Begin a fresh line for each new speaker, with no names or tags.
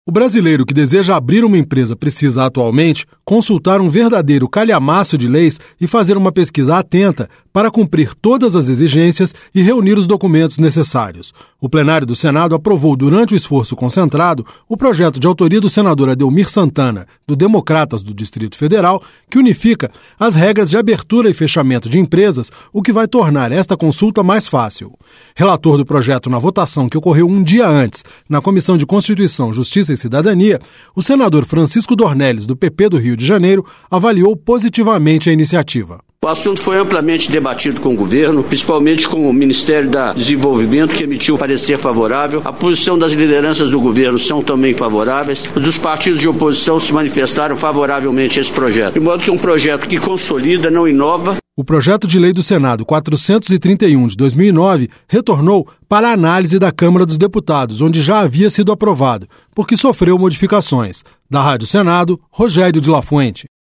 O brasileiro que deseja abrir uma empresa precisa, atualmente, consultar um verdadeiro calhamaço de leis e fazer uma pesquisa atenta para cumprir todas as exigências e reunir os documentos necessários. O plenário do Senado aprovou, durante o esforço concentrado, o projeto de autoria do senador Adelmir Santana, do Democratas do Distrito Federal, que unifica as regras de abertura e fechamento de empresas, o que vai tornar esta consulta mais fácil. Relator do projeto na votação que ocorreu um dia antes, na Comissão de Constituição, Justiça e Cidadania, o senador Francisco Dornelles, do PP do Rio de Janeiro, avaliou positivamente a iniciativa.
O assunto foi amplamente debatido com o governo, principalmente com o Ministério do Desenvolvimento, que emitiu parecer favorável. A posição das lideranças do governo são também favoráveis. Os dos partidos de oposição se manifestaram favoravelmente a esse projeto. De modo que é um projeto que consolida, não inova.
O projeto de lei do Senado 431 de 2009 retornou para a análise da Câmara dos Deputados, onde já havia sido aprovado, porque sofreu modificações. Da Rádio Senado, Rogério de La Fuente.